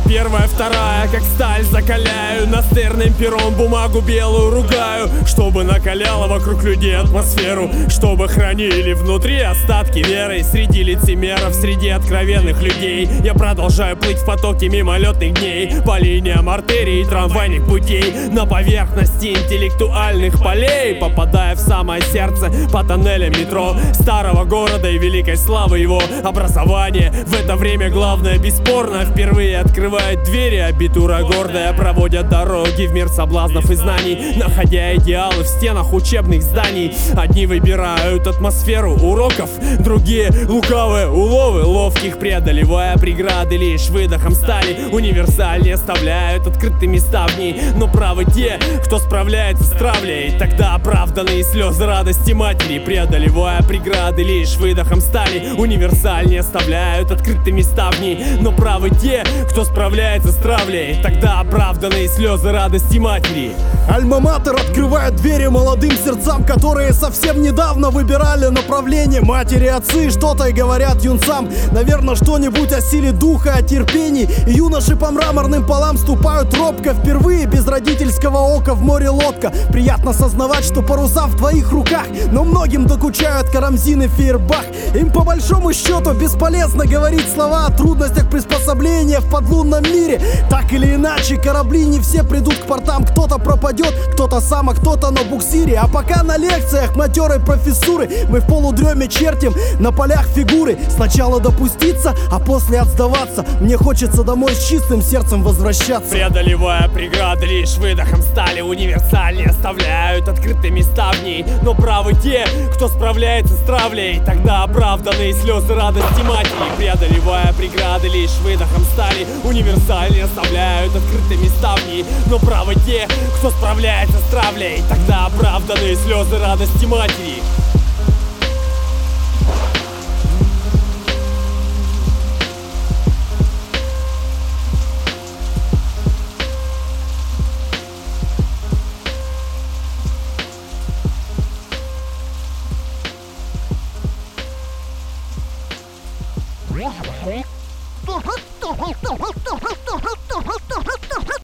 первая, вторая, как сталь закаляю. Настырным пером бумагу белую ругаю, чтобы накаляло вокруг людей атмосферу, чтобы хранили внутри остатки веры. Среди лицемеров, среди откровенных людей я продолжаю плыть в потоке мимолетных дней, по линиям артерий и трамвайных путей, на поверхности интеллектуальных полей, попадая в самое сердце по тоннелям метро старого города и великой славы его. Образование в это время главное, бесспорно, впервые открывает двери. Абитура гордая проводят дороги в мир соблазнов и знаний, находя идеалы в стенах учебных зданий. Одни выбирают атмосферу уроков, другие лукавые уловы ловких, преодолевая преграды лишь выдохом стали. Универсальнее оставляют открытыми ставни, но правы те, кто справляется с травлей. Тогда оправданные слезы радости матери, преодолевая преграды лишь выдохом стали. Универсальнее оставляют открытыми ставни, но правы те, кто справляется с травлей. Тогда оправданные слезы радости матери. Альма-матер открывает двери молодым сердцам, которые совсем недавно выбирали направление. Матери и отцы что-то и говорят юнцам, наверное, что-нибудь о силе духа, о терпении. И юноши по мраморным полам ступают робко, впервые без родительского ока в море лодка. Приятно сознавать, что паруса в твоих руках, но многим докучают Карамзин и Фейербах. Им по большому счету бесполезно говорить слова о трудностях приспособления в подлунном мире. Так или иначе, корабли не все придут к портам, кто-то пропадет, кто-то сам, а кто-то на буксире. А пока на лекциях матерой профессуры мы в полудреме чертим на полях фигуры. Сначала допуститься, а после отсдаваться. Мне хочется домой с чистым сердцем возвращаться. Преодолевая преграды лишь выдохом стали. Универсальнее оставляют открытыми ставни, но правы те, кто справляется с травлей. Тогда оправданные слезы радости матери, преодолевая преграды лишь выдохом стали. Универсальнее оставляют открытыми ставни, но правы те, кто справляется с травлей. Тогда оправданные слезы радости матери.